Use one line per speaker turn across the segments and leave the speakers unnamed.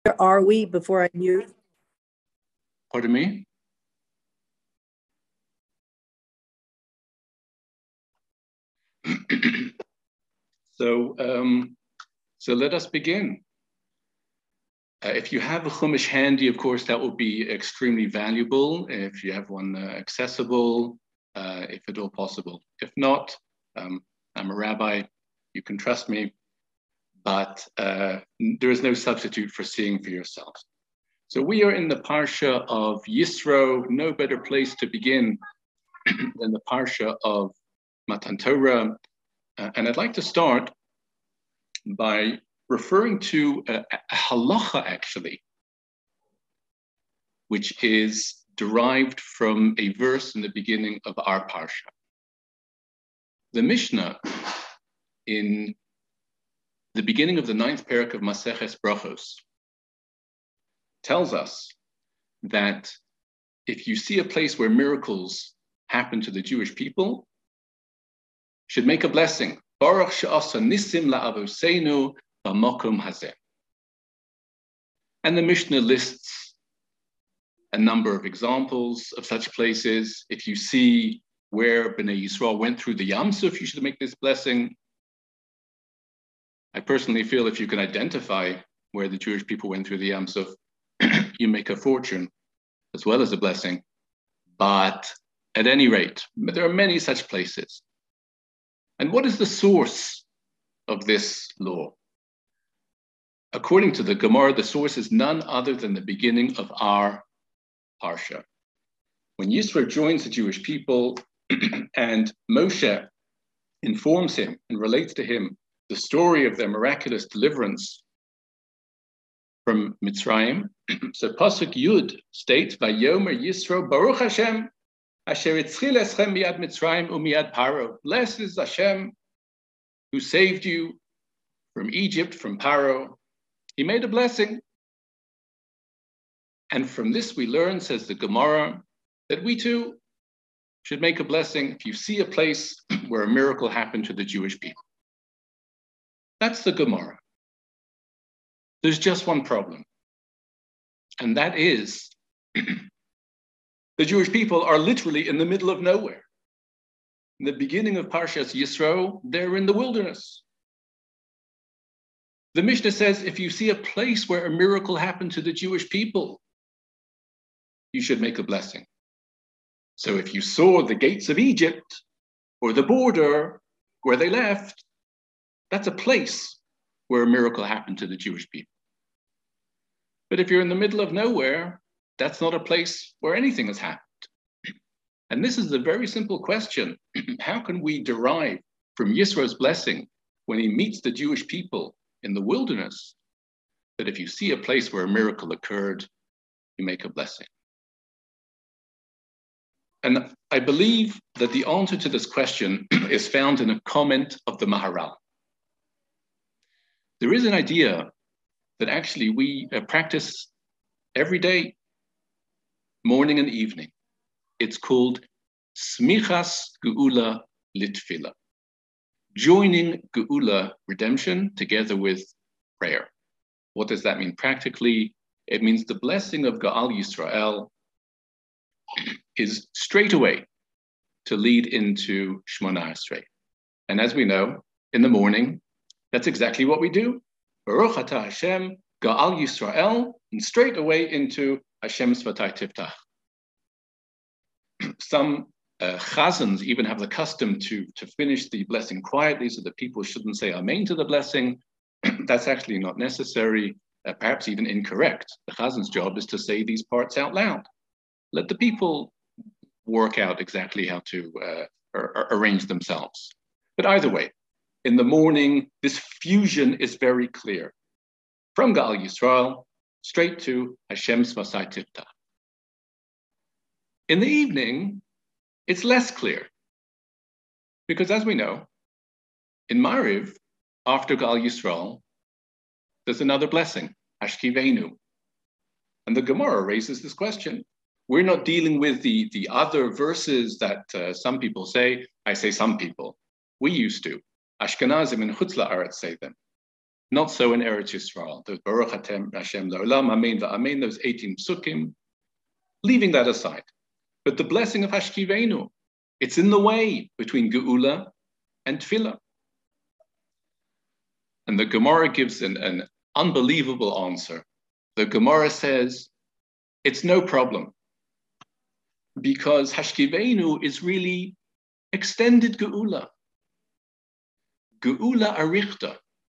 are we before I mute?
Pardon me? So let us begin. If you have a Chumash handy, of course, that will be extremely valuable. If you have one accessible, if at all possible. If not, I'm a rabbi, you can trust me, but there is no substitute for seeing for yourselves. So we are in the Parsha of Yisro. No better place to begin than the Parsha of Matan Torah. And I'd like to start by referring to a halacha, actually, which is derived from a verse in the beginning of our Parsha. The Mishnah, in the beginning of the 9th parak of Maseches Brachos, tells us that if you see a place where miracles happen to the Jewish people, should make a blessing. Baruch she'asa nisim la'avoseinu b'makom hazeh. And the Mishnah lists a number of examples of such places. If you see where Bnei Yisrael went through the Yam Suf, you should make this blessing. I personally feel if you can identify where the Jewish people went through the Yam Suf, you make a fortune as well as a blessing. But at any rate, there are many such places. And what is the source of this law? According to the Gemara, the source is none other than the beginning of our Parsha. When Yisro joins the Jewish people and Moshe informs him and relates to him the story of their miraculous deliverance from Mitzrayim, so Pasuk Yud states, Vayomer Yisro Baruch Hashem Asher itzchil eschem miyad Mitzrayim umiyad Paro. Blessed is Hashem who saved you from Egypt, from Paro. He made a blessing. And from this we learn, says the Gemara, that we too should make a blessing if you see a place where a miracle happened to the Jewish people. That's the Gemara. There's just one problem. And that is the Jewish people are literally in the middle of nowhere. In the beginning of Parshas Yisro, they're in the wilderness. The Mishnah says, if you see a place where a miracle happened to the Jewish people, you should make a blessing. So if you saw the gates of Egypt or the border where they left, that's a place where a miracle happened to the Jewish people. But if you're in the middle of nowhere, that's not a place where anything has happened. And this is a very simple question. How can we derive from Yisro's blessing when he meets the Jewish people in the wilderness that if you see a place where a miracle occurred, you make a blessing? And I believe that the answer to this question is found in a comment of the Maharal. There is an idea that actually we practice every day, morning and evening. It's called Smichas Geula Litfila, joining Geula, redemption, together with prayer. What does that mean practically? It means the blessing of Gaal Yisrael is straight away to lead into Shmona Esrei. And as we know, in the morning, that's exactly what we do. Baruch Atah Hashem, Gaal Yisrael, and straight away into Hashem Svatai Tiftach. Some chazans even have the custom to finish the blessing quietly so that people shouldn't say Amen to the blessing. That's actually not necessary, perhaps even incorrect. The chazan's job is to say these parts out loud. Let the people work out exactly how to arrange themselves. But either way, in the morning, this fusion is very clear. From Gaal Yisrael, straight to Hashem Svasai Tiftach. In the evening, it's less clear. Because as we know, in Mariv, after Gaal Yisrael, there's another blessing, Ashkivenu. And the Gemara raises this question. We're not dealing with the other verses that some people say. I say some people. We used to. Ashkenazim and Chutz La'aretz say them. Not so in Eretz Yisrael. Those Baruch Hashem La'olam, Amen V'Amen, those 18 psukim, leaving that aside. But the blessing of Hashkivenu, it's in the way between Geula and Tefillah. And the Gemara gives an unbelievable answer. The Gemara says, it's no problem, because Hashkivenu is really extended Geula. Geula Arichta.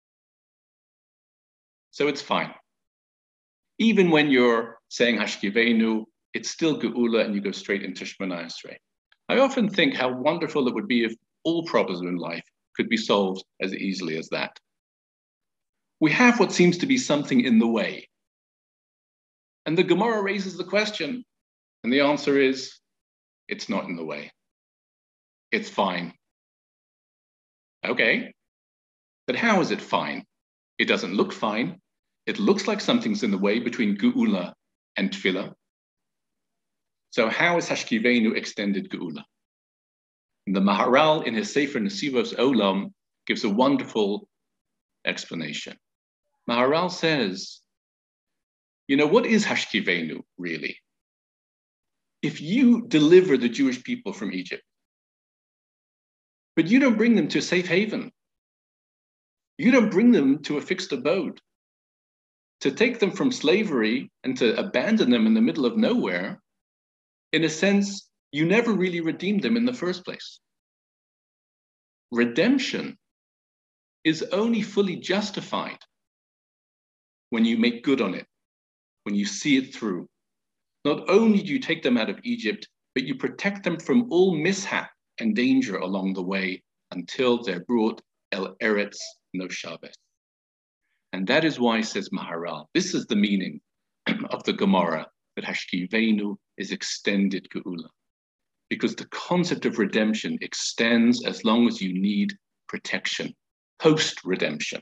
So it's fine. Even when you're saying Hashkivenu, it's still Geula and you go straight into Shemona Esrei. I often think how wonderful it would be if all problems in life could be solved as easily as that. We have what seems to be something in the way. And the Gemara raises the question, and the answer is, it's not in the way. It's fine. Okay, but how is it fine? It doesn't look fine. It looks like something's in the way between Geula and Tefillah. So how is Hashkivenu extended Geula? And the Maharal in his Sefer Nesivos Olam gives a wonderful explanation. Maharal says, you know, what is Hashkivenu really? If you deliver the Jewish people from Egypt, but you don't bring them to a safe haven, you don't bring them to a fixed abode, to take them from slavery and to abandon them in the middle of nowhere, in a sense, you never really redeemed them in the first place. Redemption is only fully justified when you make good on it, when you see it through. Not only do you take them out of Egypt, but you protect them from all mishap and danger along the way until they're brought El Eretz No Shabbos. And that is why, says Maharal, this is the meaning of the Gemara, that Hashkivenu is extended Geula. Because the concept of redemption extends as long as you need protection, post-redemption.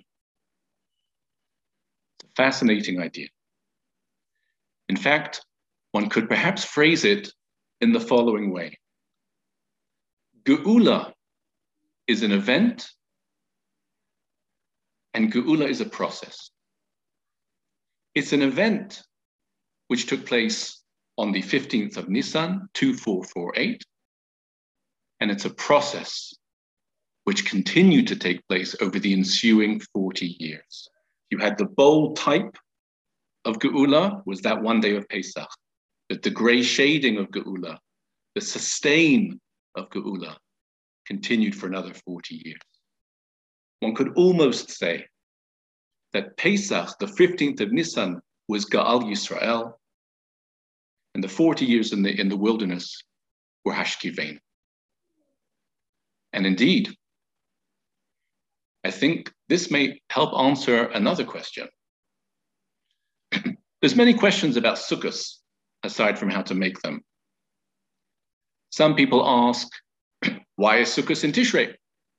It's a fascinating idea. In fact, one could perhaps phrase it in the following way. Geula is an event, and Geula is a process. It's an event which took place on the 15th of Nisan, 2448, and it's a process which continued to take place over the ensuing 40 years. You had the bold type of Geula, was that one day of Pesach, but the gray shading of Geula, the sustain of Geula, continued for another 40 years. One could almost say that Pesach, the 15th of Nisan, was Ga'al Yisrael, and the 40 years in the wilderness were Hashkivenu. And indeed, I think this may help answer another question. There's many questions about sukkahs, aside from how to make them. Some people ask, why is sukkahs in Tishrei?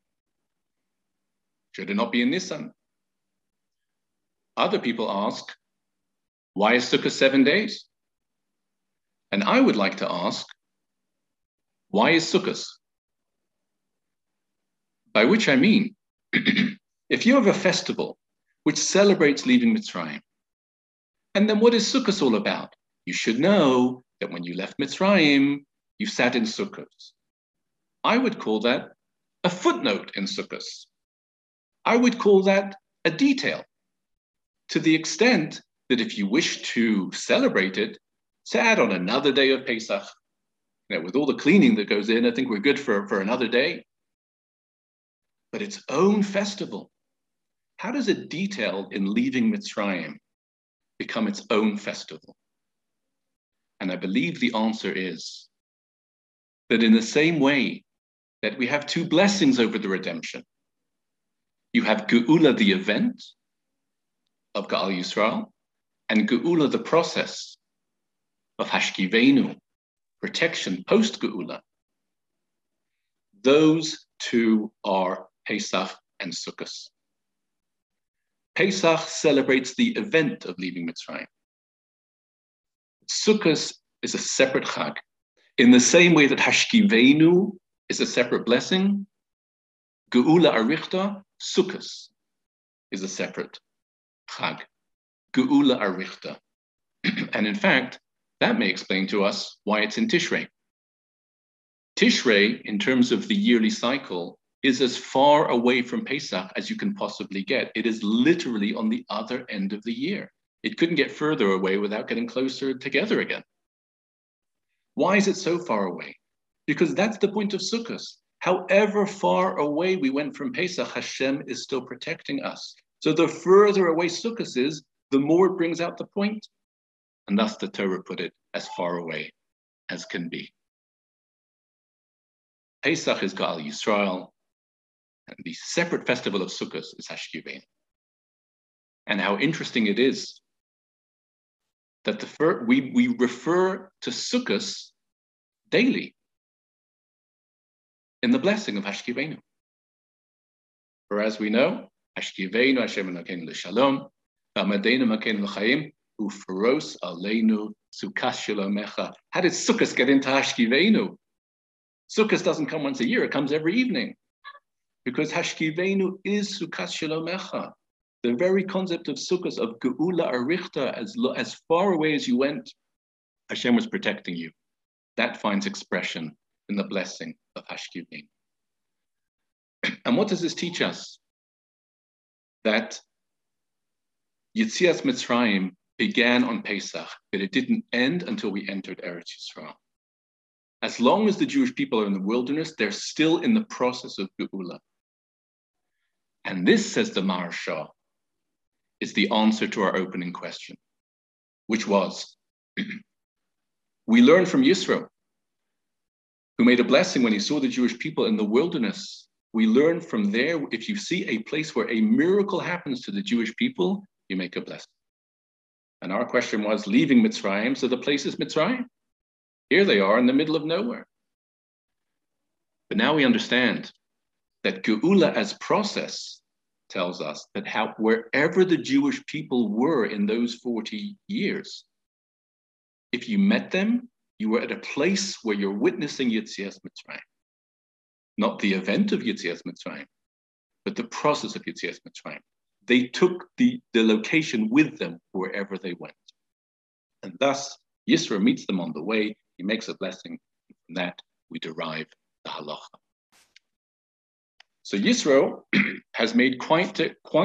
Should it not be in Nisan? Other people ask, why is sukkah 7 days? And I would like to ask, why is sukkahs? By which I mean, if you have a festival which celebrates leaving Mitzrayim, and then what is sukkahs all about? You should know that when you left Mitzrayim, you sat in sukkahs. I would call that a footnote in sukkahs. I would call that a detail, to the extent that if you wish to celebrate it, to add on another day of Pesach. You know, with all the cleaning that goes in, I think we're good for another day. But its own festival. How does a detail in leaving Mitzrayim become its own festival? And I believe the answer is that in the same way that we have two blessings over the redemption, you have Geula, the event of Ga'al Yisrael, and Geula, the process of Hashkivenu, protection post-Geula. Those two are Pesach and Sukkot. Pesach celebrates the event of leaving Mitzrayim. Sukkot is a separate chag. In the same way that Hashkivenu is a separate blessing, Geula Arichta, Sukkot is a separate Chag, Geula Arichta. And in fact, that may explain to us why it's in Tishrei. Tishrei, in terms of the yearly cycle, is as far away from Pesach as you can possibly get. It is literally on the other end of the year. It couldn't get further away without getting closer together again. Why is it so far away? Because that's the point of Sukkot. However far away we went from Pesach, Hashem is still protecting us. So the further away Sukkot is, the more it brings out the point. And thus the Torah put it as far away as can be. Pesach is Gal Yisrael, and the separate festival of Sukkot is Hashkiveinu. And how interesting it is that we refer to Sukkot daily in the blessing of Hashkiveinu. For as we know, Hashkiveinu Hashem Elokeinu l'shalom, v'amadeinu makeinu l'chaim, u'faros aleinu sukas shalomecha. How did Sukkot get into Hashkiveinu? Sukkot doesn't come once a year, it comes every evening. Because Hashkiveinu is sukas shalomecha. The very concept of Sukkot, of Geula Arichta, as far away as you went, Hashem was protecting you. That finds expression in the blessing of Hashkiveinu. And what does this teach us? That Yetzias Mitzrayim began on Pesach, but it didn't end until we entered Eretz Yisrael. As long as the Jewish people are in the wilderness, they're still in the process of Geula. And this, says the Maharsha, is the answer to our opening question, which was, we learn from Yisro, who made a blessing when he saw the Jewish people in the wilderness. We learn from there, if you see a place where a miracle happens to the Jewish people, you make a blessing. And our question was, leaving Mitzrayim, so the place is Mitzrayim. Here they are in the middle of nowhere. But now we understand that Geula as process tells us that wherever the Jewish people were in those 40 years, if you met them, you were at a place where you're witnessing Yetzias Mitzrayim. Not the event of Yetzias Mitzrayim, but the process of Yetzias Mitzrayim. They took the location with them wherever they went. And thus, Yisro meets them on the way, he makes a blessing, and from that we derive the halacha. So Yisro has made quite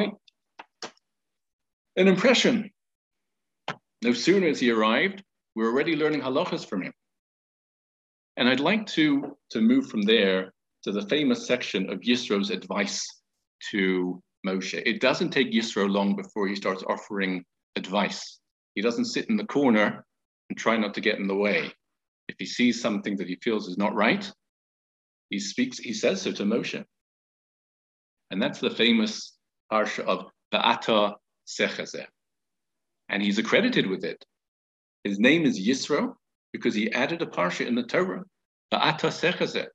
an impression. No sooner as he arrived, we're already learning halachas from him. And I'd like to move from there to the famous section of Yisro's advice to Moshe. It doesn't take Yisro long before he starts offering advice. He doesn't sit in the corner and try not to get in the way. If he sees something that he feels is not right, he says so to Moshe. And that's the famous parsha of Va'ata Sechazeh. And he's accredited with it. His name is Yisro because he added a parsha in the Torah, Va'ata Sechazeh.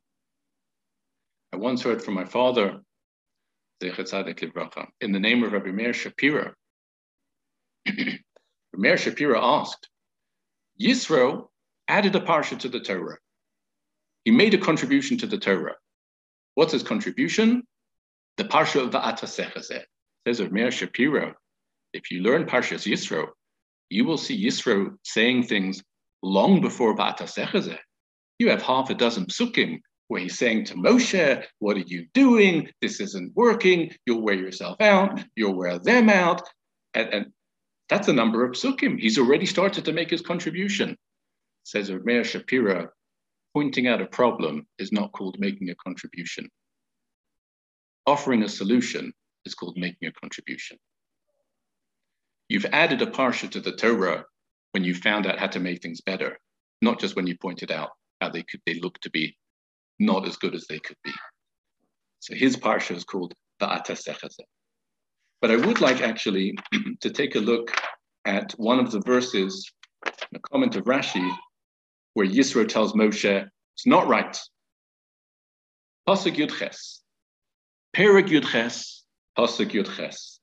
I once heard from my father, Zecher Tzaddik Livracha, in the name of Rabbi Meir Shapira. Rabbi Meir Shapira asked, Yisro added a parsha to the Torah. He made a contribution to the Torah. What's his contribution? The parsha of Va'ata Sechazeh. Says Rabbi Meir Shapira, if you learn Parshas Yisro, you will see Yisro saying things long before Va'ata Sechazeh. You have half a dozen psukim where he's saying to Moshe, what are you doing? This isn't working. You'll wear yourself out. You'll wear them out. And that's a number of psukim. He's already started to make his contribution. Says Rabbi Meir Shapira, pointing out a problem is not called making a contribution. Offering a solution is called making a contribution. You've added a parsha to the Torah when you found out how to make things better, not just when you pointed out how they look to be not as good as they could be. So his parsha is called Va'ata Sechazeh. But I would like actually to take a look at one of the verses, a comment of Rashi, where Yisro tells Moshe, it's not right. Pasuk Yud Ches. Perek Yud Ches, Pasuk Yud Ches.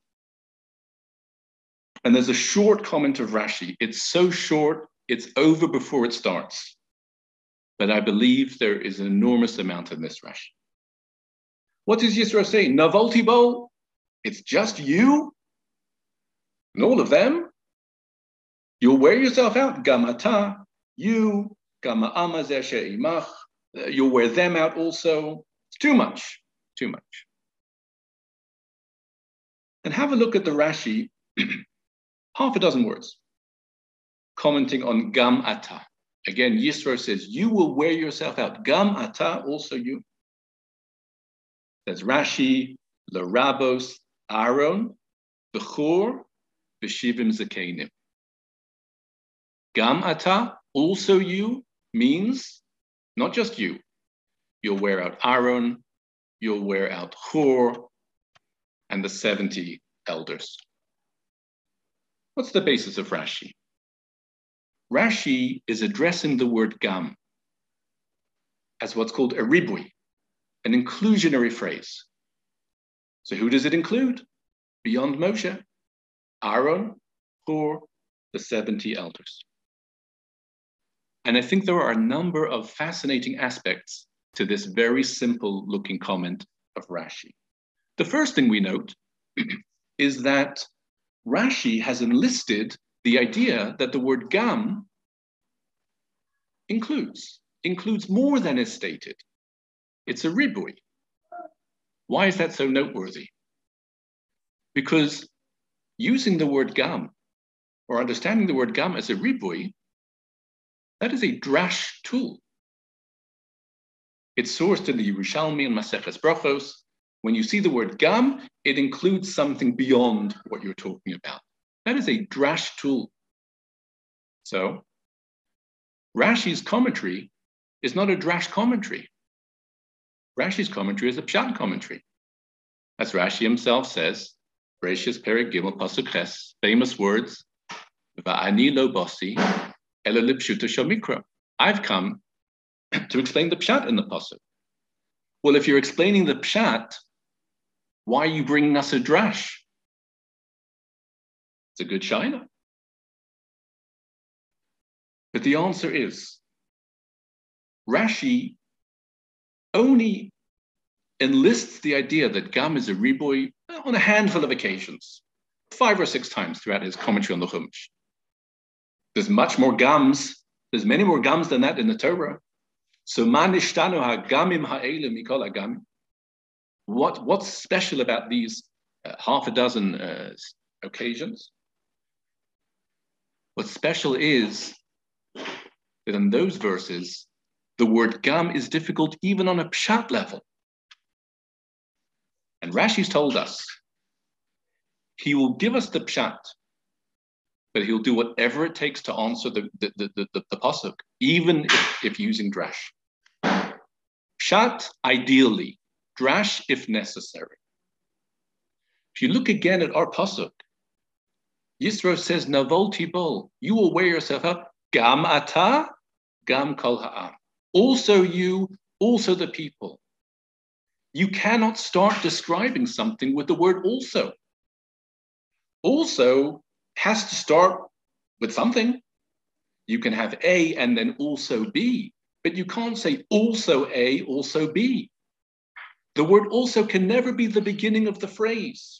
And there's a short comment of Rashi. It's so short, it's over before it starts. But I believe there is an enormous amount in this Rashi. What does Yisro say? Navolti bo, It's just you and all of them. You'll wear yourself out. Gamata, you, gama ama zeh she'imach. You'll wear them out also. It's too much, too much. And have a look at the Rashi, half a dozen words, commenting on gam ata. Again, Yisro says, you will wear yourself out. Gam ata, also you. There's Rashi, L'Rabos, Aaron, Bechor, B'shivim Zakenim. Gam ata, also you, means not just you. You'll wear out Aaron, you'll wear out Hur, and the 70 elders. What's the basis of Rashi? Rashi is addressing the word gam as what's called a ribui, an inclusionary phrase. So who does it include? Beyond Moshe, Aaron, Hur, the 70 elders. And I think there are a number of fascinating aspects to this very simple looking comment of Rashi. The first thing we note is that Rashi has enlisted the idea that the word gam includes more than is stated. It's a ribui. Why is that so noteworthy? Because using the word gam, or understanding the word gam as a ribui, that is a drash tool. It's sourced in the Yerushalmi and Maseches Brachos. When you see the word gam, it includes something beyond what you're talking about. That is a drash tool. So Rashi's commentary is not a drash commentary. Rashi's commentary is a pshat commentary. As Rashi himself says, Bereshis Perek Gimel Pasuk Ches, famous words, Va'ani lo basi, ela lipshuta shamikra. I've come to explain the pshat in the pasuk. Well, if you're explaining the pshat, why are you bringing us a drash? It's a good shaila. But the answer is, Rashi only enlists the idea that gam is a ribui on a handful of occasions, 5 or 6 times throughout his commentary on the Chumash. There's much more gams. There's many more gams than that in the Torah. So ma nishtanu hagamim ha'ele mikol hagamim. What's special about these half a dozen occasions? What's special is that in those verses, the word gam is difficult even on a pshat level. And Rashi's told us, he will give us the pshat, but he'll do whatever it takes to answer the pasuk, even if using drash. Pshat, ideally. Drash, if necessary. If you look again at our pasuk, Yisro says, Navol tibol, you will wear yourself up. Gam ata, gam kol ha'am. Also you, also the people. You cannot start describing something with the word also. Also has to start with something. You can have A and then also B, but you can't say also A, also B. The word also can never be the beginning of the phrase.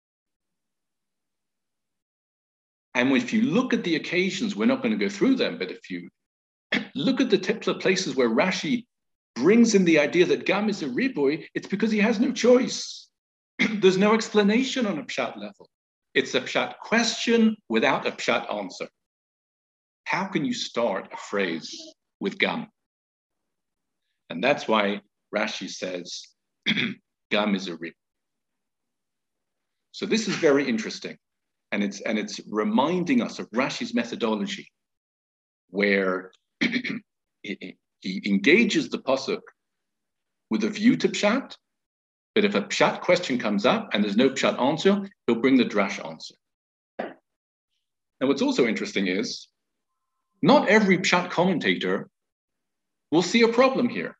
And if you look at the occasions, we're not going to go through them, but if you look at the types of places where Rashi brings in the idea that gam is a ribui, it's because he has no choice. There's no explanation on a pshat level. It's a pshat question without a pshat answer. How can you start a phrase with gam? And that's why Rashi says, gam is a rib. So this is very interesting. And it's reminding us of Rashi's methodology, where he engages the pasuk with a view to pshat, but if a pshat question comes up and there's no pshat answer, he'll bring the drash answer. And what's also interesting is, not every pshat commentator will see a problem here.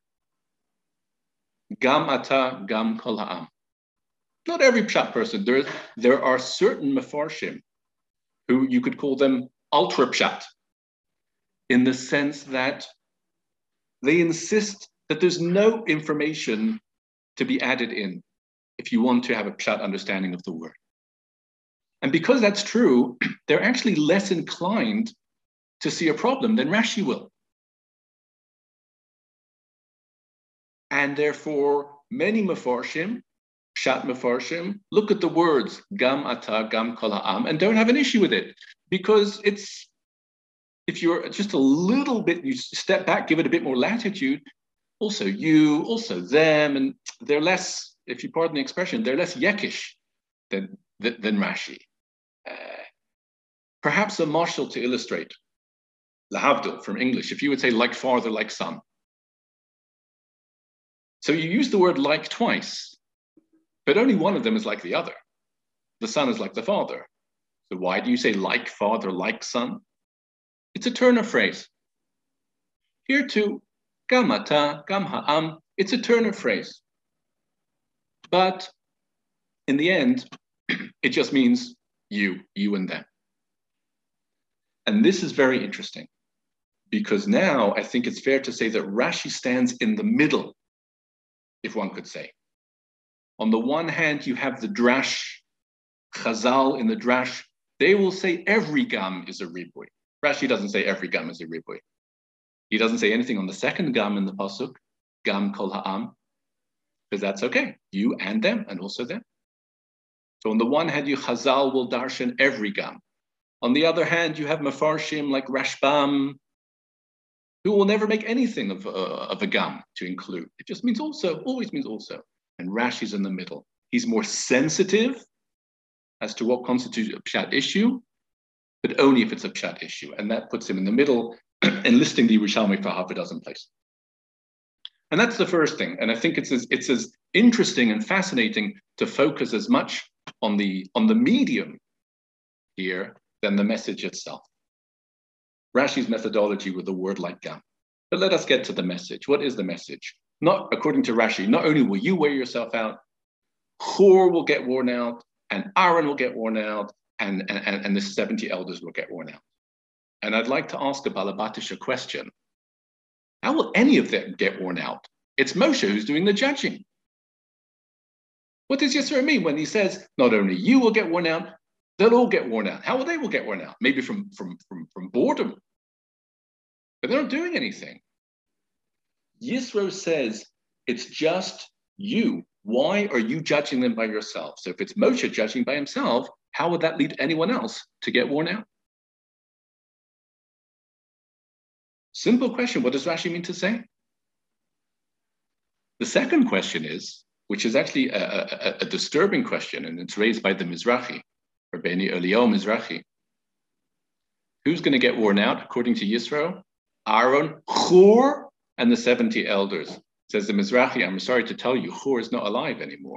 Gam ata, gam kol ha'am. Not every pshat person. There are certain mefarshim who you could call them ultra pshat, in the sense that they insist that there's no information to be added in. if you want to have a pshat understanding of the word. And because that's true, they're actually less inclined to see a problem than Rashi will. And therefore, many Mefarshim, Pshat Mefarshim, look at the words Gam Ata, Gam Kol Ha'am, and don't have an issue with it. Because it's, if you're just a little bit, you step back, give it a bit more latitude, also you, also them, and they're less, if you pardon the expression, they're less yekish than Rashi. Perhaps a marshal to illustrate, lahavdil from English, if you would say like father, like son. So you use the word like twice, but only one of them is like the other. The son is like the father. So why do you say like father, like son? It's a turn of phrase. Here too, gam ata, gam ha'am, it's a turn of phrase. But in the end, it just means you and them. And this is very interesting because now I think it's fair to say that Rashi stands in the middle, if one could say. On the one hand, you have the drash, Chazal in the drash, they will say every gam is a ribui. Rashi doesn't say every gam is a ribui. He doesn't say anything on the second gam in the pasuk, gam kol ha'am, because that's okay, you and them, and also them. So on the one hand, you Chazal will darshan every gam. On the other hand, you have Mefarshim like Rashbam, who will never make anything of a gam to include. It just means also, always means also. And Rashi's in the middle. He's more sensitive as to what constitutes a pshat issue, but only if it's a pshat issue. And that puts him in the middle, enlisting the Yerushalmi for half a dozen places. And that's the first thing. And I think it's as interesting and fascinating to focus as much on the medium here than the message itself. Rashi's methodology with a word like gam. But let us get to the message. What is the message? Not according to Rashi, not only will you wear yourself out, Hur will get worn out, and Aaron will get worn out, and the 70 elders will get worn out. And I'd like to ask a Balabatish a question. How will any of them get worn out? It's Moshe who's doing the judging. What does Yisro mean when he says, not only you will get worn out, they'll all get worn out? How will they all get worn out? Maybe from boredom. But they're not doing anything. Yisro says, it's just you. Why are you judging them by yourself? So if it's Moshe judging by himself, how would that lead anyone else to get worn out? Simple question. What does Rashi mean to say? The second question is, which is actually a disturbing question, and it's raised by the Mizrahi, Rabbeinu Eliyahu Mizrahi. Who's going to get worn out according to Yisro? Aaron, Hur, and the 70 elders. Says the Mizrahi, I'm sorry to tell you, Hur is not alive anymore.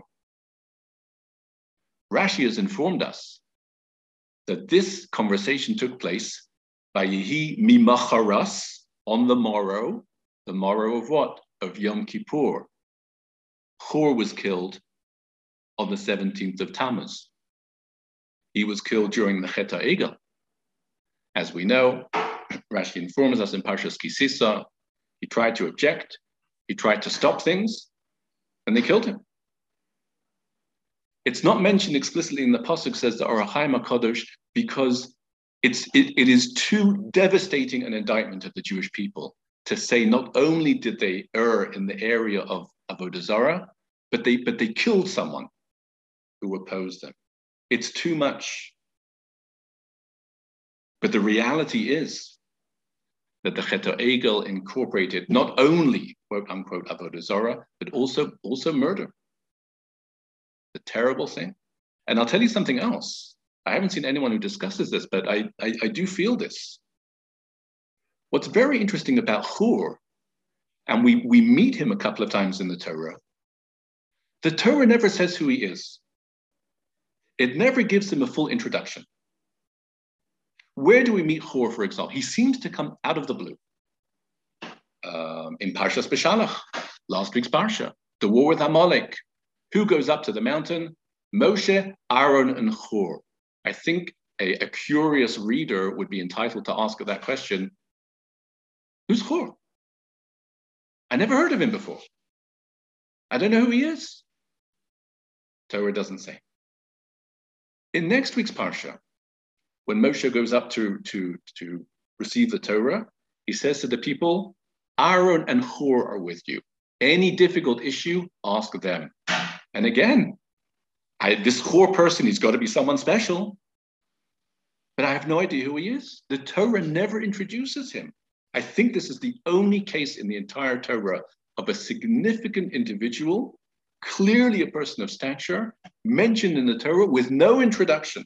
Rashi has informed us that this conversation took place by Yehi Mimacharas, on the morrow of what? Of Yom Kippur. Hur was killed on the 17th of Tammuz. He was killed during the Chet HaEgel. As we know, Rashi informs us in Parshas Ki Sisa, he tried to object, he tried to stop things, and they killed him. It's not mentioned explicitly in the pasuk, says the Or HaChaim HaKadosh, because it is too devastating an indictment of the Jewish people to say not only did they err in the area of Avodah Zarah, but they killed someone who opposed them. It's too much. But the reality is that the Chet HaEgel incorporated not only quote unquote Avodah Zarah, but also murder. The terrible thing. And I'll tell you something else. I haven't seen anyone who discusses this, but I do feel this. What's very interesting about Hur, and we meet him a couple of times in the Torah never says who he is. It never gives him a full introduction. Where do we meet Hur, for example? He seems to come out of the blue. In Parshas Beshalach, last week's Parsha, the war with Amalek. Who goes up to the mountain? Moshe, Aaron, and Hur. I think a curious reader would be entitled to ask that question, who's Hur? I never heard of him before. I don't know who he is. Torah doesn't say. In next week's Parsha, when Moshe goes up to receive the Torah, he says to the people, Aaron and Hur are with you. Any difficult issue, ask them. And again, this Hur person, he's got to be someone special. But I have no idea who he is. The Torah never introduces him. I think this is the only case in the entire Torah of a significant individual, clearly a person of stature, mentioned in the Torah with no introduction.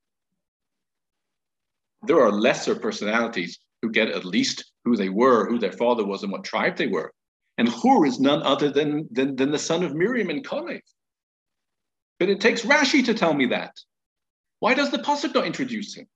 There are lesser personalities who get at least who they were, who their father was, and what tribe they were. And Hur is none other than the son of Miriam and Kalev. But it takes Rashi to tell me that. Why does the Pasuk not introduce him?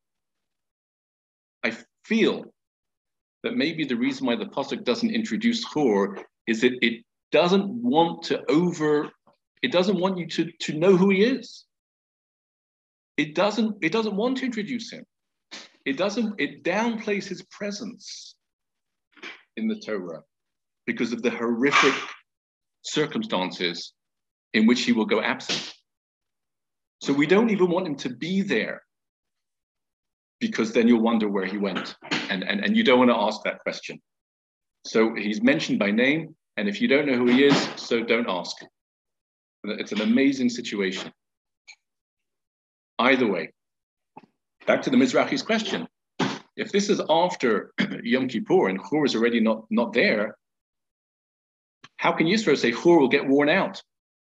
I feel that maybe the reason why the Pasuk doesn't introduce Hur is that it doesn't want you to know who he is. It doesn't want to introduce him. It downplays his presence in the Torah because of the horrific circumstances in which he will go absent. So we don't even want him to be there, because then you'll wonder where he went. And you don't want to ask that question. So he's mentioned by name, and if you don't know who he is, so don't ask. It's an amazing situation. Either way, back to the Mizrahi's question. If this is after Yom Kippur and Hur is already not there, how can Yisro say Hur will get worn out?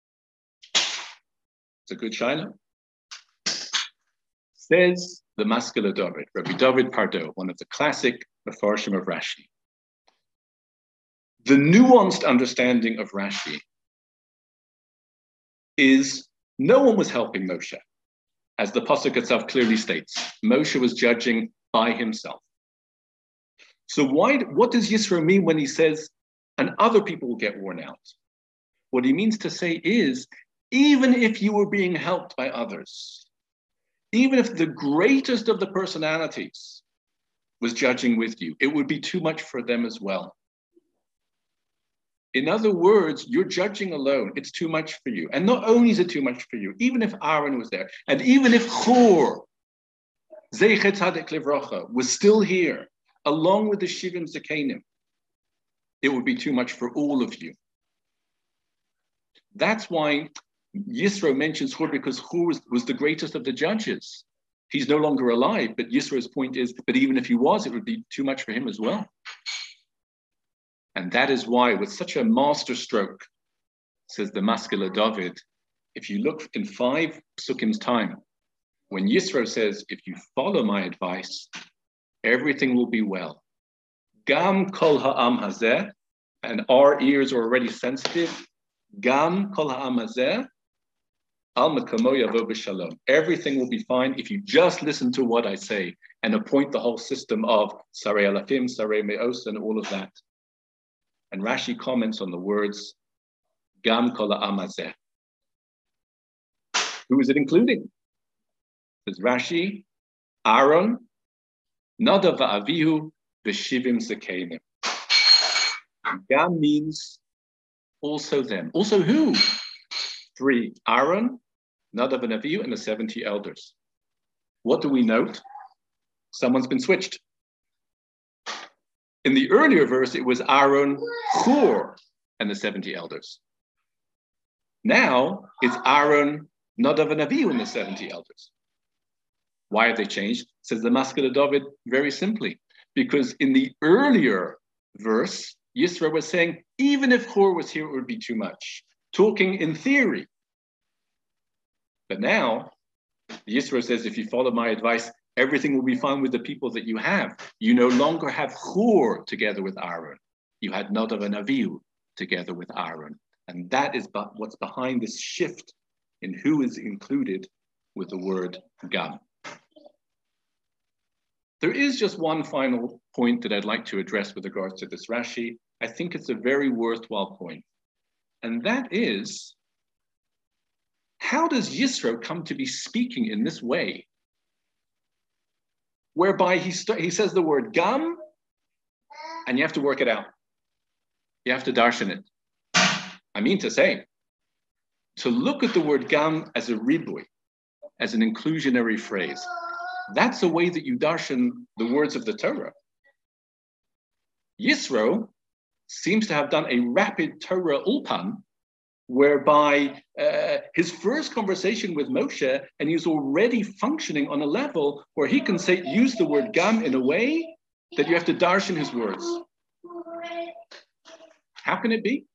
It's a good shaila. Says the Maskil David, Rabbi David Pardo, one of the classic Mefarshim of Rashi. The nuanced understanding of Rashi is no one was helping Moshe. As the Pasuk itself clearly states, Moshe was judging by himself. So what does Yisro mean when he says, and other people will get worn out? What he means to say is, even if you were being helped by others, even if the greatest of the personalities was judging with you, it would be too much for them as well. In other words, you're judging alone. It's too much for you. And not only is it too much for you, even if Aaron was there, and even if Hur, Zeichet Tzaddik Livrocha, was still here, along with the Shivim Zekanim, it would be too much for all of you. That's why Yisro mentions Hur, because Hur was the greatest of the judges. He's no longer alive, but Yisro's point is, but even if he was, it would be too much for him as well. And that is why, with such a master stroke, says the Maskil David, if you look in 5 Psukim's time, when Yisro says, if you follow my advice, everything will be well. Gam kol ha'am hazeh, and our ears are already sensitive. Gam kol ha'am hazeh, al makamo yavo b'shalom. Everything will be fine if you just listen to what I say and appoint the whole system of sarei alafim, sarei me'os, and all of that. And Rashi comments on the words, Gam kol ha'am hazeh. Who is it including? Says Rashi, Aaron, Nadav va'avihu, v'shivim zekanim. Gam means also them. Also who? 3, Aaron, Nadav and Avihu, and the 70 elders. What do we note? Someone's been switched. In the earlier verse, it was Aaron, Hur, and the 70 elders. Now, it's Aaron, Nadav and Avihu, and the 70 elders. Why have they changed? Says the Maskil David very simply. Because in the earlier verse, Yisro was saying, even if Hur was here, it would be too much. Talking in theory. But now, Yisro says, if you follow my advice, everything will be fine with the people that you have. You no longer have Hur together with Aaron. You had Nadav and Avihu together with Aaron. And that is what's behind this shift in who is included with the word Gam. There is just one final point that I'd like to address with regards to this Rashi. I think it's a very worthwhile point. And that is, how does Yisro come to be speaking in this way? Whereby he says the word Gam, and you have to work it out. You have to darshan it. I mean to say, to look at the word gam as a ribui, as an inclusionary phrase. That's a way that you darshan the words of the Torah. Yisro seems to have done a rapid Torah ulpan, whereby his first conversation with Moshe, and he's already functioning on a level where he can say, use the word gam in a way that you have to darshan his words. How can it be?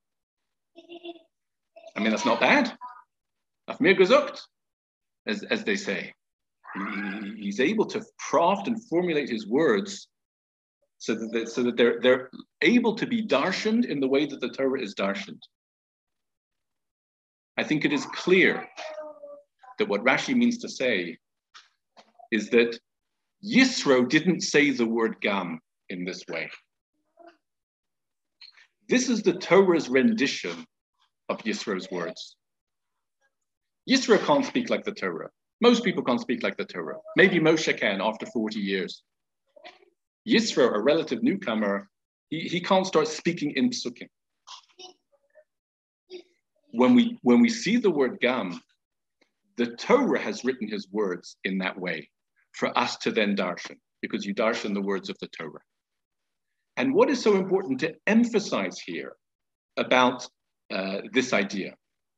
I mean, that's not bad. Afmir gezukt, as they say. He's able to craft and formulate his words so that they're able to be darshaned in the way that the Torah is darshaned. I think it is clear that what Rashi means to say is that Yisro didn't say the word gam in this way. This is the Torah's rendition of Yisro's words. Yisro can't speak like the Torah. Most people can't speak like the Torah. Maybe Moshe can after 40 years. Yisro, a relative newcomer, he can't start speaking in psukim. When we see the word gam, the Torah has written his words in that way for us to then darshan, because you darshan the words of the Torah. And what is so important to emphasize here about this idea?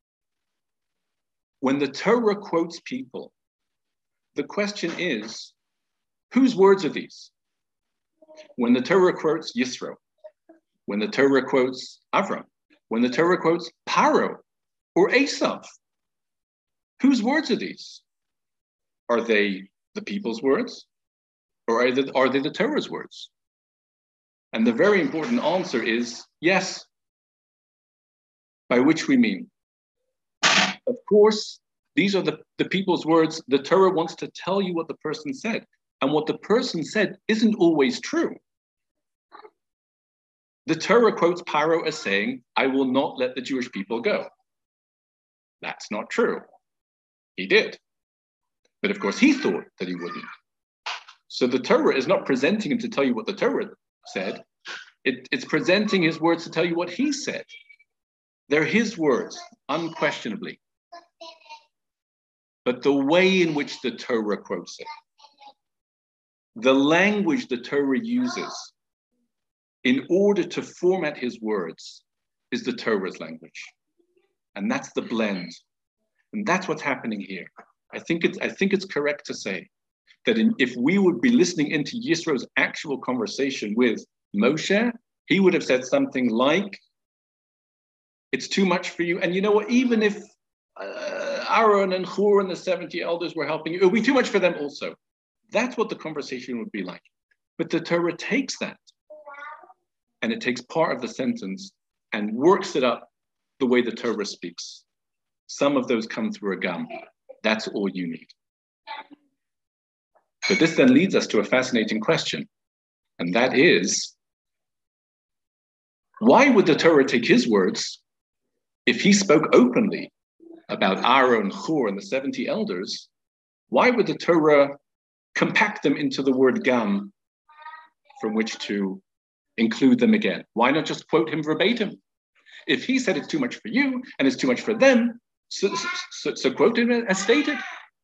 When the Torah quotes people, the question is, whose words are these? When the Torah quotes Yisro, when the Torah quotes Avram, when the Torah quotes Paro or Esav, whose words are these? Are they the people's words, or are they the Torah's words? And the very important answer is yes, by which we mean. Of course, these are the people's words. The Torah wants to tell you what the person said. And what the person said isn't always true. The Torah quotes Paro as saying, I will not let the Jewish people go. That's not true. He did. But of course, he thought that he wouldn't. So the Torah is not presenting him to tell you what the Torah said. It's presenting his words to tell you what he said. They're his words, unquestionably. But the way in which the Torah quotes it, the language the Torah uses in order to format his words is the Torah's language. And that's the blend. And that's what's happening here. I think it's correct to say that if we would be listening into Yisro's actual conversation with Moshe, he would have said something like, it's too much for you. And you know what, even if Aaron and Hur and the 70 elders were helping you, it would be too much for them also. That's what the conversation would be like. But the Torah takes that and it takes part of the sentence and works it up the way the Torah speaks. Some of those come through a gam. That's all you need. But this then leads us to a fascinating question. And that is, why would the Torah take his words if he spoke openly about Aaron, Hur, and the 70 elders? Why would the Torah compact them into the word gam from which to include them again? Why not just quote him verbatim? If he said it's too much for you and it's too much for them, so quote him as stated.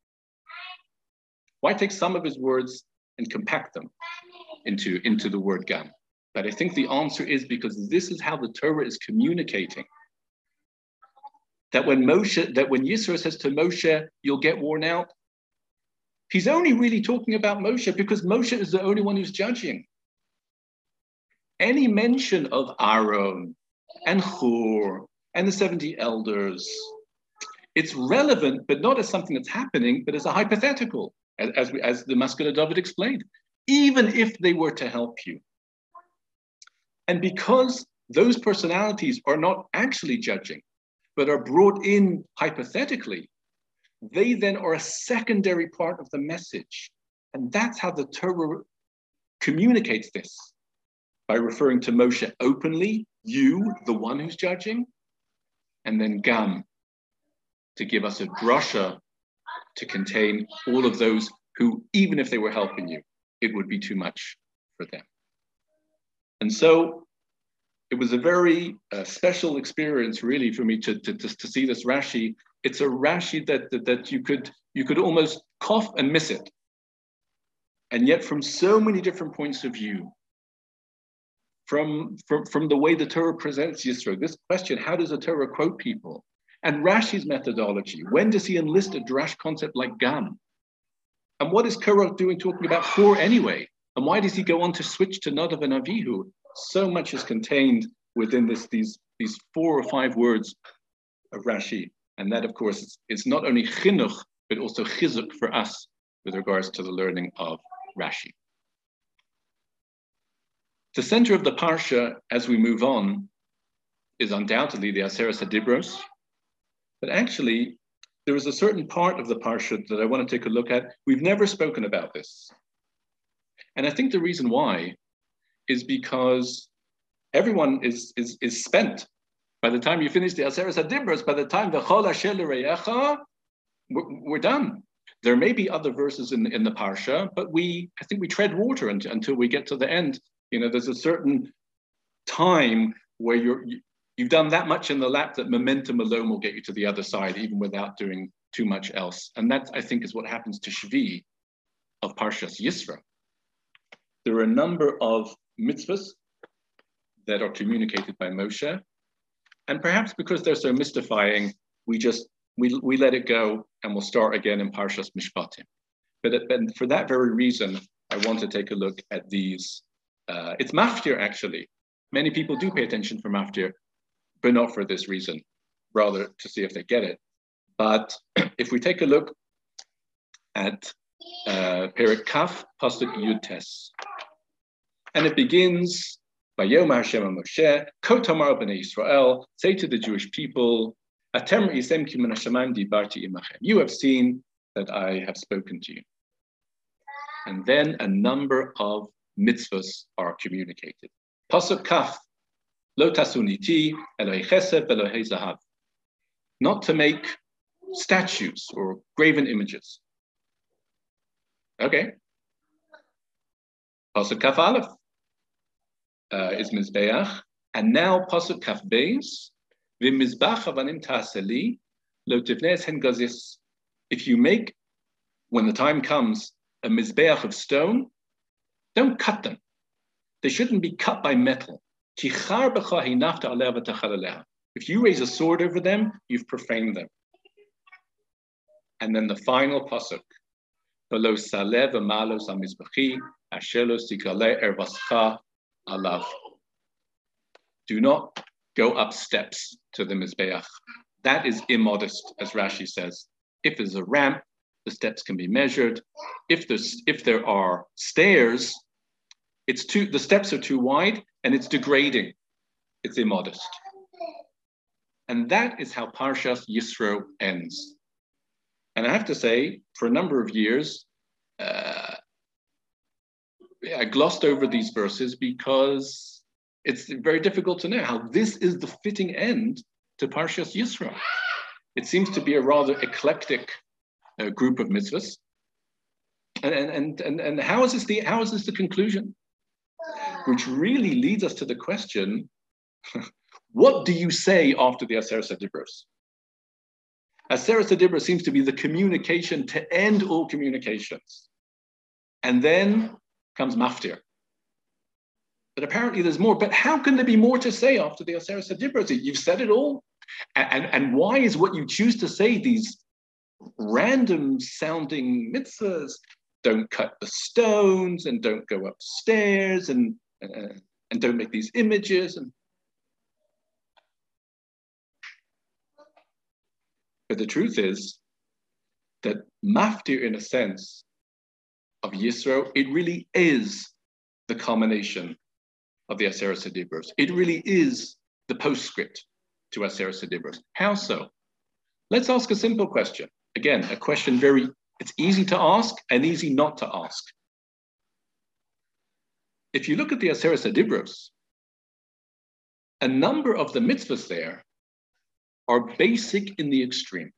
Why take some of his words and compact them into the word gam? But I think the answer is because this is how the Torah is communicating. That when Yisro says to Moshe, you'll get worn out, he's only really talking about Moshe because Moshe is the only one who's judging. Any mention of Aaron and Hur and the 70 elders, it's relevant, but not as something that's happening, but as a hypothetical, as the Maskana David explained, even if they were to help you. And because those personalities are not actually judging, but are brought in hypothetically, they then are a secondary part of the message. And that's how the Torah communicates this, by referring to Moshe openly, you, the one who's judging, and then gam, to give us a drasha to contain all of those who, even if they were helping you, it would be too much for them. And so it was a very special experience, really, for me to see this Rashi. It's a Rashi that you could almost cough and miss it, and yet from so many different points of view, from the way the Torah presents Yisro, this question: how does the Torah quote people? And Rashi's methodology. When does he enlist a drash concept like Gam? And what is Korach talking about for anyway? And why does he go on to switch to Nadav and Avihu? So much is contained within these 4 or 5 words of Rashi. And that, of course, is not only chinuch, but also chizuk for us with regards to the learning of Rashi. The center of the Parsha, as we move on, is undoubtedly the Aseret HaDibros. But actually, there is a certain part of the Parsha that I want to take a look at. We've never spoken about this. And I think the reason why is because everyone is spent. By the time you finish the Aseret HaDibros, by the time the Chol Asher L'Reyecha, we're done. There may be other verses in the Parsha, but I think we tread water until we get to the end. You know, there's a certain time where you've done that much in the lap that momentum alone will get you to the other side, even without doing too much else. And that, I think, is what happens to Shvi of Parshas Yisro. There are a number of mitzvahs that are communicated by Moshe. And perhaps because they're so mystifying, we let it go and we'll start again in Parshas Mishpatim. But for that very reason, I want to take a look at these. It's maftir, actually. Many people do pay attention for maftir, but not for this reason, rather to see if they get it. But if we take a look at Perek Kaf, Pasuk Yud Tes, and it begins by Yom Hashem and Moshe, Ko Tamar b'nei Yisrael, say to the Jewish people, Atem isem ki min hashamayim dibarti imachem. You have seen that I have spoken to you. And then a number of mitzvahs are communicated. Pasuk Kaf, Lo tasuniti Elohei chesed Elohei zahav. Not to make statues or graven images. Okay. Pasuk Kaf Aleph is Mizbeach. And now Pasuk Kaf Beis, V'mizbach avanim ta'aseli, Lo tivnes hen gazis. If you make, when the time comes, a Mizbeach of stone, don't cut them. They shouldn't be cut by metal. If you raise a sword over them, you've profaned them. And then the final pasuk, do not go up steps to the Mizbeach. That is immodest, as Rashi says. If there's a ramp, the steps can be measured. If there are stairs, the steps are too wide and it's degrading. It's immodest. And that is how Parshas Yisro ends. And I have to say, for a number of years, I glossed over these verses because it's very difficult to know how this is the fitting end to Parshas Yisro. It seems to be a rather eclectic group of mitzvahs. And how is this the conclusion? Which really leads us to the question, what do you say after the Aseret HaDibros? Aseret HaDibros seems to be the communication to end all communications. And then comes Maftir. But apparently there's more. But how can there be more to say after the Aseret HaDibros? You've said it all. And why is what you choose to say these random sounding mitzvahs? Don't cut the stones and don't go upstairs and don't make these images. But the truth is that Maftir, in a sense, of Yisro, it really is the culmination of the Aseret HaDibros. It really is the postscript to Aseret HaDibros. How so? Let's ask a simple question. Again, a question it's easy to ask and easy not to ask. If you look at the Aseret HaDibros, a number of the mitzvahs there are basic in the extreme.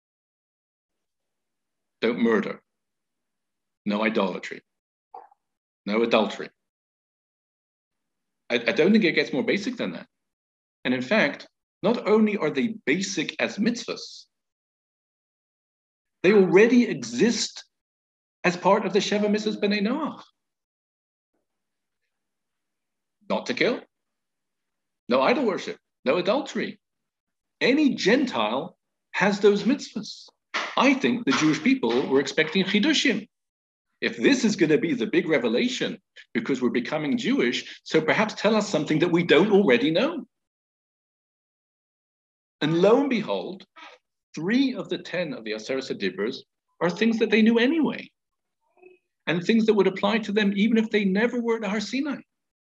Don't murder. No idolatry. No adultery. I don't think it gets more basic than that. And in fact, not only are they basic as mitzvahs, they already exist as part of the Sheva Mitzvahs B'nai Noach. Not to kill, no idol worship, no adultery. Any Gentile has those mitzvahs. I think the Jewish people were expecting chidushim. If this is going to be the big revelation because we're becoming Jewish, so perhaps tell us something that we don't already know. And lo and behold, 3 of the 10 of the Aseret HaDibros are things that they knew anyway, and things that would apply to them even if they never were at Har Sinai.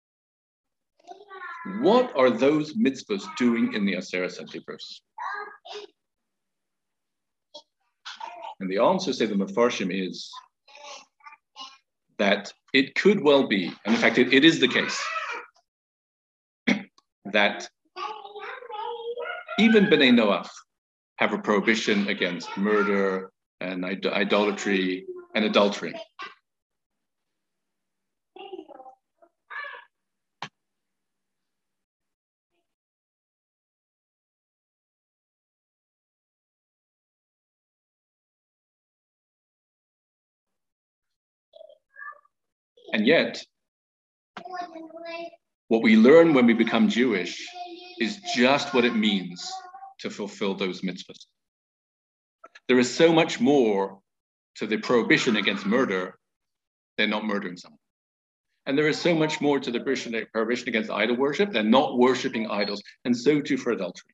What are those mitzvahs doing in the Aseret HaDibros? And the answer, say the Mefarshim, is that it could well be, and in fact it is the case, that even B'nai Noach have a prohibition against murder and idolatry and adultery. And yet, what we learn when we become Jewish is just what it means to fulfill those mitzvahs. There is so much more to the prohibition against murder than not murdering someone. And there is so much more to the prohibition against idol worship than not worshiping idols, and so too for adultery.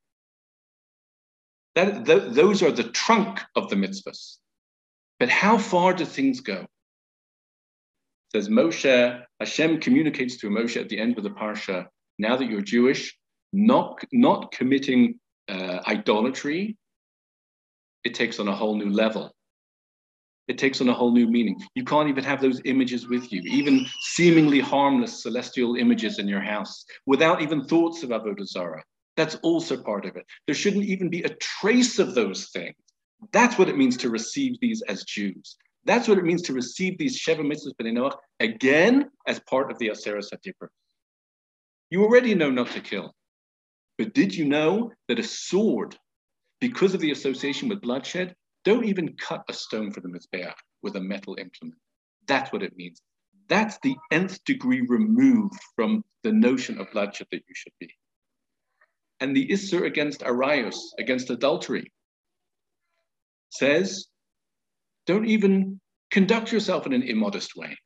Those are the trunk of the mitzvahs. But how far do things go? Says Moshe, Hashem communicates to Moshe at the end of the parsha, now that you're Jewish, not committing idolatry, it takes on a whole new level. It takes on a whole new meaning. You can't even have those images with you, even seemingly harmless celestial images in your house, without even thoughts of Avodah Zarah. That's also part of it. There shouldn't even be a trace of those things. That's what it means to receive these as Jews. That's what it means to receive these Sheva Mitzvahs B'nai Noach again as part of the Aseret HaDibros. You already know not to kill, but did you know that a sword, because of the association with bloodshed, don't even cut a stone for the Mizbeach with a metal implement? That's what it means. That's the nth degree removed from the notion of bloodshed that you should be. And the Issur against Arayos, against adultery, says, don't even conduct yourself in an immodest way.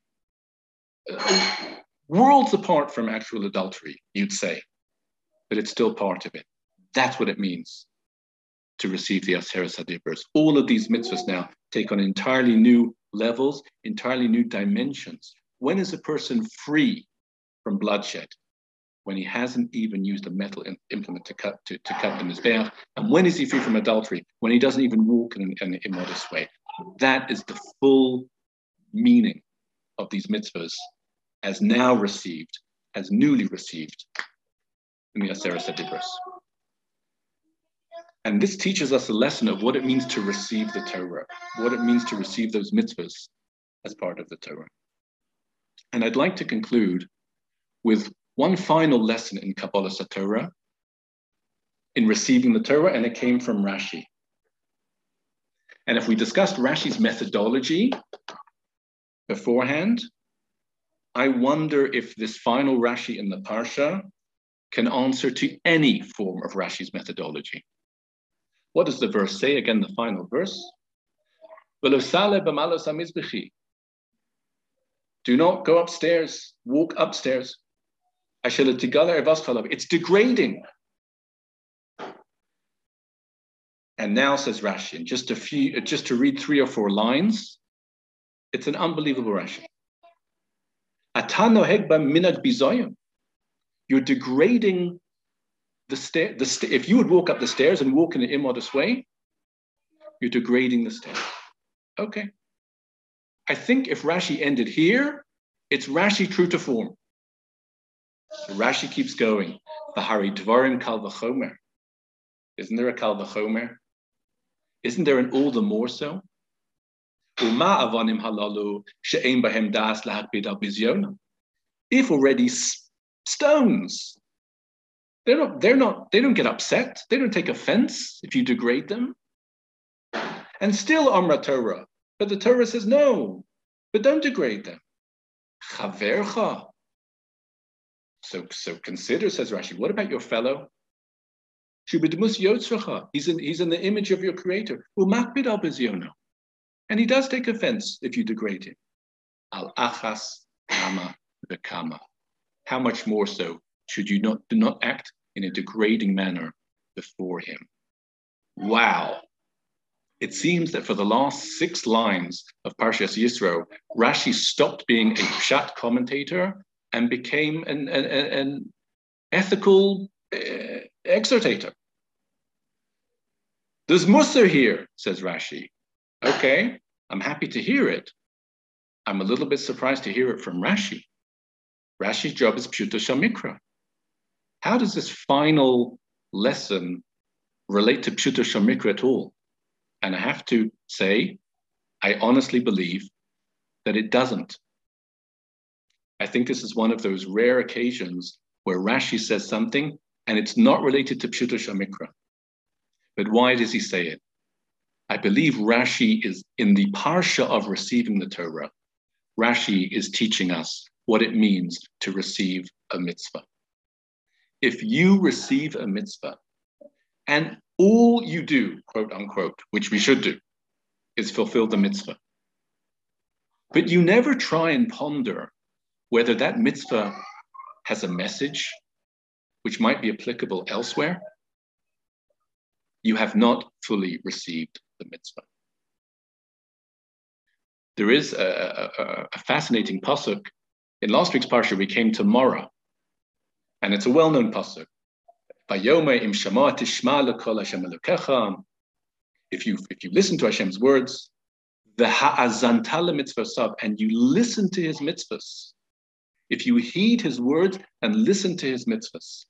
Worlds apart from actual adultery, you'd say, but it's still part of it. That's what it means to receive the Aseret HaDibros. All of these mitzvahs now take on entirely new levels, entirely new dimensions. When is a person free from bloodshed? When he hasn't even used a metal implement to cut the Mizbeach. And when is he free from adultery? When he doesn't even walk in an immodest way. That is the full meaning of these mitzvahs as now received, as newly received in the Aseret HaDibros. And this teaches us a lesson of what it means to receive the Torah, what it means to receive those mitzvahs as part of the Torah. And I'd like to conclude with one final lesson in Kabbalah Torah, in receiving the Torah, and it came from Rashi. And if we discussed Rashi's methodology beforehand, I wonder if this final Rashi in the Parsha can answer to any form of Rashi's methodology. What does the verse say? Again, the final verse. Do not go upstairs, walk upstairs. It's degrading. And now, says Rashi, in just to read 3 or 4 lines, it's an unbelievable Rashi. You're degrading the stair. If you would walk up the stairs and walk in an immodest way, you're degrading the stairs. Okay. I think if Rashi ended here, it's Rashi true to form. Rashi keeps going. V'hari dvarim kal v'chomer. Isn't there a kal v'chomer? Isn't there an all the more so? If already Stones. They don't get upset. They don't take offense if you degrade them. And still Amra Torah. But the Torah says no, but don't degrade them. Chavercha. So consider, says Rashi, what about your fellow? He's in the image of your creator. And he does take offense if you degrade him. Al achas kama v'kama. How much more so should you do not act in a degrading manner before him? Wow. It seems that for the last 6 lines of Parshas Yisro, Rashi stopped being a pshat commentator and became an ethical exhortator. There's Musar here, says Rashi. Okay, I'm happy to hear it. I'm a little bit surprised to hear it from Rashi. Rashi's job is Pshuto Shamikra. How does this final lesson relate to Pshuto Shamikra at all? And I have to say, I honestly believe that it doesn't. I think this is one of those rare occasions where Rashi says something and it's not related to Pshuto Shamikra. But why does he say it? I believe Rashi is in the parsha of receiving the Torah. Rashi is teaching us what it means to receive a mitzvah. If you receive a mitzvah and all you do, quote unquote, which we should do, is fulfill the mitzvah, but you never try and ponder whether that mitzvah has a message which might be applicable elsewhere, you have not fully received the mitzvah. There is a fascinating pasuk. In last week's parsha, we came to Morah, and it's a well-known pasuk. If you listen to Hashem's words, the ha'azantala mitzvah and you listen to his mitzvahs, if you heed his words and listen to his mitzvahs,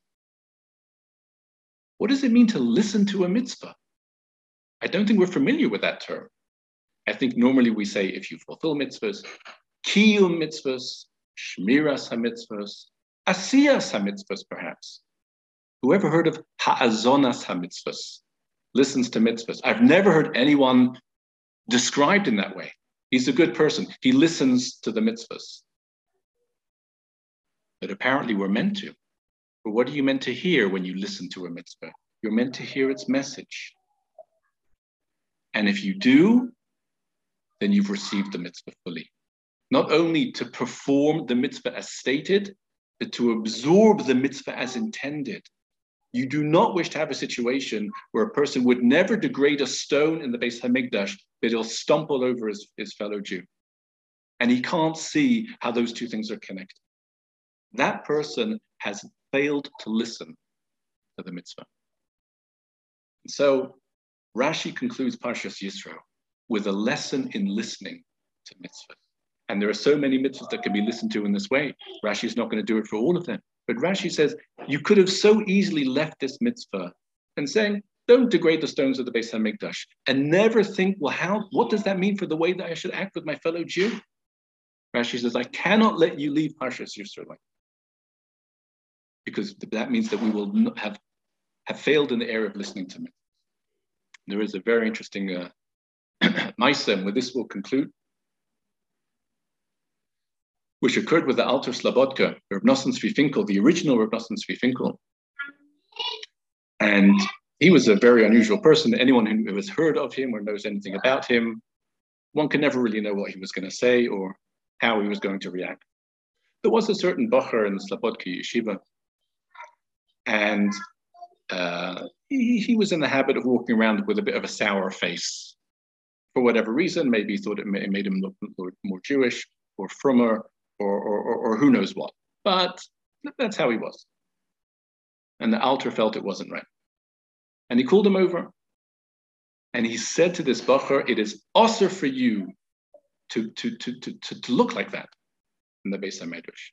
what does it mean to listen to a mitzvah? I don't think we're familiar with that term. I think normally we say if you fulfill mitzvahs, kiyum mitzvahs, shmiras ha-mitzvahs, asiyas ha-mitzvahs perhaps. Whoever heard of ha'azonas ha-mitzvahs, listens to mitzvahs. I've never heard anyone described in that way. He's a good person. He listens to the mitzvahs. But apparently we're meant to. But what are you meant to hear when you listen to a mitzvah? You're meant to hear its message. And if you do, then you've received the mitzvah fully. Not only to perform the mitzvah as stated, but to absorb the mitzvah as intended. You do not wish to have a situation where a person would never degrade a stone in the Beis Hamikdash, but he'll stumble over his fellow Jew. And he can't see how those two things are connected. That person has failed to listen to the mitzvah. And so Rashi concludes Parshas Yisro with a lesson in listening to mitzvahs. And there are so many mitzvahs that can be listened to in this way. Rashi is not going to do it for all of them. But Rashi says, you could have so easily left this mitzvah and saying, don't degrade the stones of the Beis Hamikdash, and never think, well, what does that mean for the way that I should act with my fellow Jew? Rashi says, I cannot let you leave Parshas Yisro like that. Because that means that we will not have failed in the area of listening to mitzvahs. There is a very interesting Maaseh, where this will conclude, which occurred with the Alter Slabodka, Reb Nosson Tzvi Finkel, the original Reb Nosson Tzvi Finkel. And he was a very unusual person. Anyone who has heard of him or knows anything about him, one can never really know what he was going to say or how he was going to react. There was a certain Bacher in the Slabodka yeshiva, and he was in the habit of walking around with a bit of a sour face. For whatever reason, maybe he thought it made him look more Jewish or frummer, or who knows what. But that's how he was. And the Alter felt it wasn't right. And he called him over. And he said to this Bacher, it is asur for you to look like that in the Beis HaMedrash.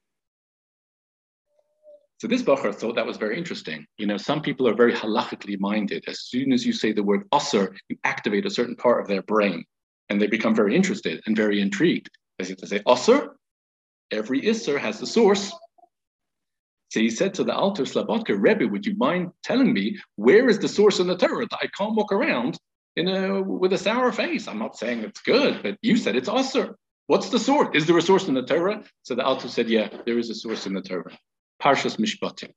So this Bacher thought that was very interesting. You know, some people are very halachically minded. As soon as you say the word asur, you activate a certain part of their brain. And they become very interested and very intrigued. They say, asur? Every isser has the source. So he said to the Alter Slabodka, Rebbe, would you mind telling me where is the source in the Torah that I can't walk around with a sour face? I'm not saying it's good, but you said it's Asur. What's the source? Is there a source in the Torah? So the Alter said, yeah, there is a source in the Torah. Parshas Mishpatim.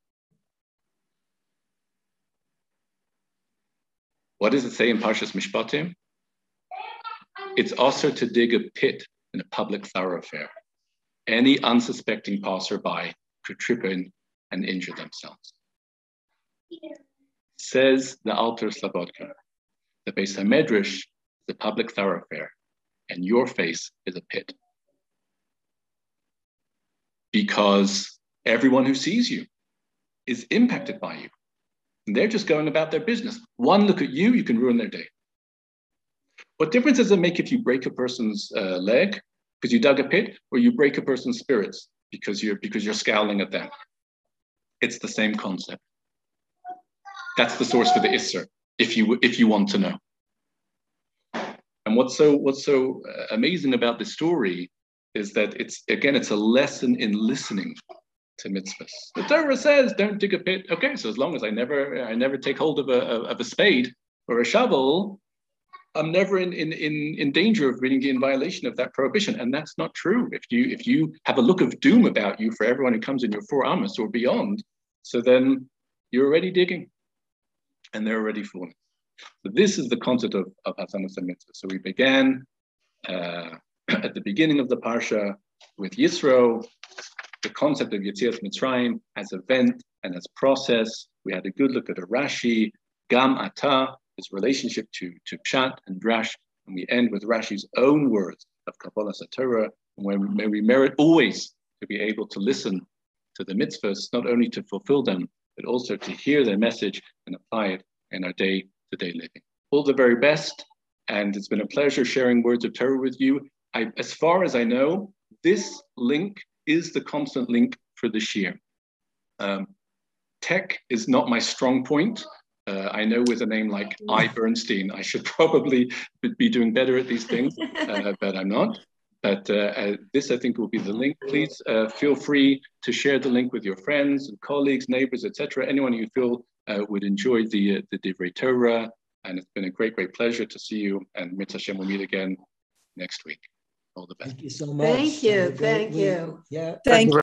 What does it say in Parshas Mishpatim? It's Asur to dig a pit in a public thoroughfare. Any unsuspecting passerby could trip in and injure themselves. Says the Alter Slabodka, the Beis HaMedrash is a public thoroughfare, and your face is a pit. Because everyone who sees you is impacted by you. And they're just going about their business. One look at you, you can ruin their day. What difference does it make if you break a person's leg because you dug a pit, or you break a person's spirits because you're scowling at them? It's the same concept. That's the source for the Isser, if you want to know. And what's so amazing about this story is that it's a lesson in listening to mitzvahs. The Torah says, don't dig a pit. Okay, so as long as I never take hold of a spade or a shovel, I'm never in danger of being in violation of that prohibition. And that's not true. If you have a look of doom about you for everyone who comes in your 4 amos or beyond, so then you're already digging, and they're already falling. So this is the concept of Hasanas HaMitzvah. So we began at the beginning of the Parsha with Yisro, the concept of Yetzias Mitzrayim as event and as process. We had a good look at a Rashi, Gam Ata, his relationship to Pshat and Drash, and we end with Rashi's own words of Kabbalah Satorah, where we merit always to be able to listen to the mitzvahs, not only to fulfill them, but also to hear their message and apply it in our day-to-day living. All the very best, and it's been a pleasure sharing words of Torah with you. As far as I know, this link is the constant link for this year. Tech is not my strong point. I know with a name like I. Bernstein, I should probably be doing better at these things, but I'm not. But this, I think, will be the link. Please feel free to share the link with your friends and colleagues, neighbors, etc. Anyone you feel would enjoy the Divrei Torah. And it's been a great, great pleasure to see you. And Mitzvah Hashem will meet again next week. All the best.
Thank you so much.
Thank you. Thank you.
Yeah.
Thank you.